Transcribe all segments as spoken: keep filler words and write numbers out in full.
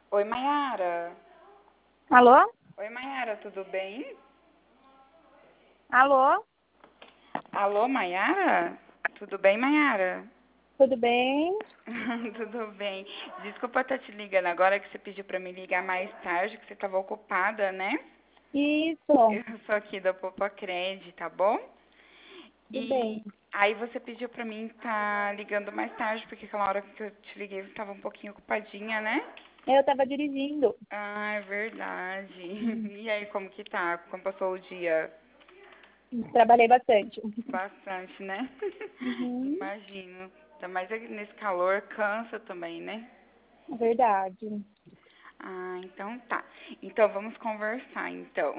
Oi, Mayara. Alô? Oi, Mayara, tudo bem? Alô? Alô, Mayara? Tudo bem, Mayara? Tudo bem? Tudo bem. Desculpa estar te ligando agora que você pediu para me ligar mais tarde, que você estava ocupada, né? Isso, Eu sou aqui da Popocred, tá bom? tudo bem. E aí você pediu para mim estar ligando mais tarde, porque aquela hora que eu te liguei você estava um pouquinho ocupadinha, né? Eu estava dirigindo. Ah, é verdade. E aí, como que tá? Como passou o dia? Trabalhei bastante. Bastante, né? Uhum, Imagino. Ainda mais nesse calor, cansa também, né? verdade. Ah, então tá. Então vamos conversar, então.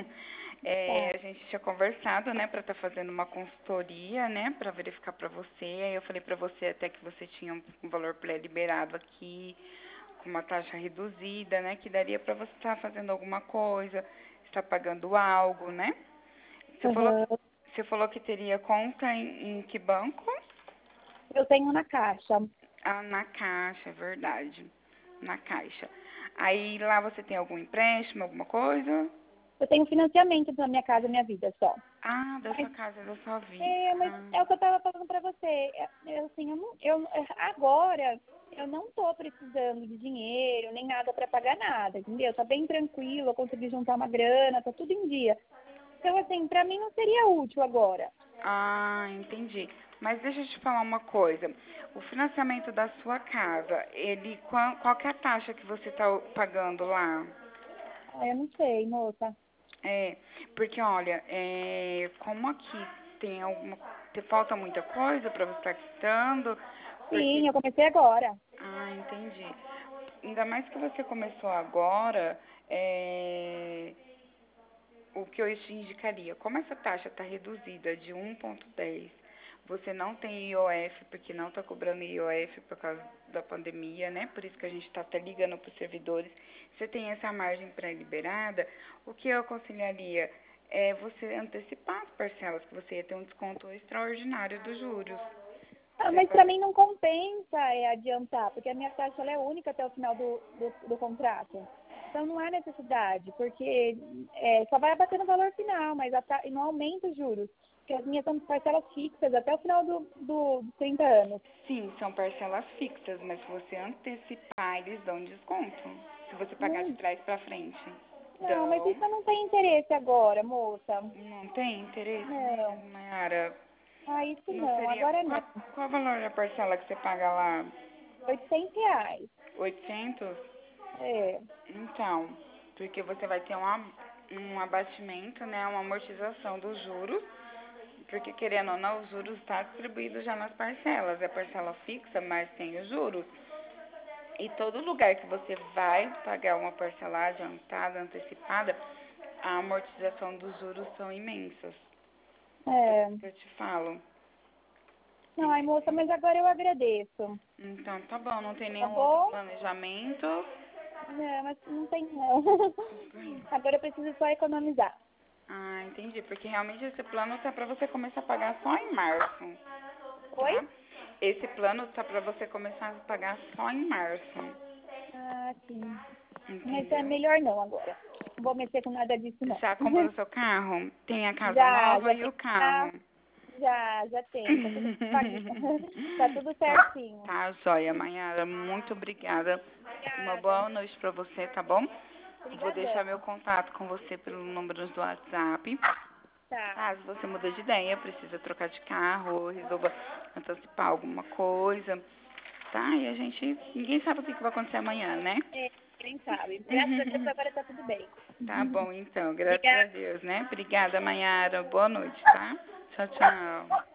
É, Tá. a gente tinha conversado, né, pra estar fazendo uma consultoria, né, pra verificar pra você. Aí eu falei pra você até que você tinha um valor pré-liberado aqui, com uma taxa reduzida, né, que daria pra você estar fazendo alguma coisa, estar pagando algo, né? Você falou que, Uhum. você falou que teria conta em, em que banco? Eu tenho na caixa. Ah, na Caixa, é verdade. Na Caixa. Aí lá você tem algum empréstimo, alguma coisa? Eu tenho financiamento da minha casa, minha vida só. Ah, da Mas, sua casa, da sua vida. é, mas Ah, é o que eu estava falando para você. É, eu, assim, eu não, eu, agora eu não estou precisando de dinheiro, nem nada para pagar nada, entendeu? Tá bem tranquilo, eu consegui juntar uma grana, tá tudo em dia. Então, assim, para mim não seria útil agora. ah, entendi. Mas deixa eu te falar uma coisa. O financiamento da sua casa, ele, qual, qual que é a taxa que você está pagando lá? Ah, eu não sei, moça. É, porque olha, é, como aqui tem alguma, te falta muita coisa para você estar quitando, Sim, porque, eu comecei agora. ah, entendi. Ainda mais que você começou agora, é, o que eu te indicaria, como essa taxa está reduzida de um vírgula dez, você não tem I O F, porque não está cobrando I O F por causa da pandemia, né? Por isso que a gente está até ligando para os servidores. Você tem essa margem pré-liberada, o que eu aconselharia é você antecipar as parcelas, que você ia ter um desconto extraordinário dos juros. Ah, Você mas vai... para mim não compensa é, adiantar, porque a minha taxa ela é única até o final do, do, do contrato. Então não há necessidade, porque é, só vai abater no valor final, mas a ta- e não aumenta os juros. Porque as minhas são parcelas fixas até o final do, do, dos trinta anos. Sim, são parcelas fixas, mas se você antecipar, eles dão desconto. Se você pagar de Não, trás para frente. não, mas Dão. isso eu não tem interesse agora, moça. Não tem interesse, Não. Mayara? Ah, isso Não não, seria. agora não. Qual, qual o valor da parcela que você paga lá? oitocentos reais. Oitocentos. É. Então, porque você vai ter um, ab- um abatimento, né? Uma amortização dos juros. Porque, querendo ou não, os juros está distribuído já nas parcelas. É parcela fixa, mas tem os juros. E todo lugar que você vai pagar uma parcela adiantada, antecipada, a amortização dos juros são imensas. Por isso É. que eu te falo. Não, ai, moça, mas agora eu agradeço. Então, tá bom, não tem Tá nenhum outro bom? planejamento. Não, mas não tem não. Agora eu preciso só economizar. Ah, entendi, porque realmente esse plano tá pra você começar a pagar só em março, Oi? tá? Esse plano tá pra você começar a pagar só em março, Ah, sim. Mas é entendeu? melhor não agora. Não vou mexer com nada disso, não. Já comprou seu carro? Tem a casa Já, nova já e tem. o Ah, carro. já, já tem. Tá tudo paguinho. Tá tudo Tá, certinho. tá, joia, Mayara, muito obrigada. Uma Obrigada. boa noite pra você, tá bom? Vou deixar Obrigadão. meu contato com você pelo número do WhatsApp. Tá. Caso você mude de ideia, precisa trocar de carro, ou resolva antecipar alguma coisa, tá? E a gente, ninguém sabe o que que vai acontecer amanhã, né? É, quem sabe. Graças a Deus agora tá tudo bem. Tá bom, então, graças a Obrigada. Deus, né? Obrigada, Mayara. Boa noite, tá? Tchau, tchau.